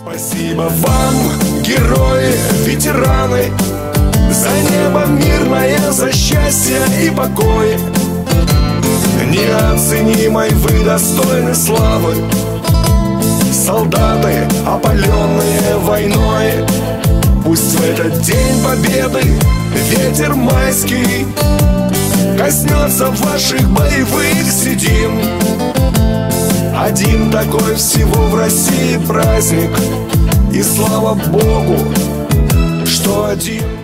Спасибо вам, герои, ветераны, за небо мирное, за счастье и покой. Неоценимой вы достойны славы, солдаты, опаленные войной. Пусть в этот день победы ветер майский коснется ваших боевых седин. Один такой всего в России праздник, и слава Богу, что один.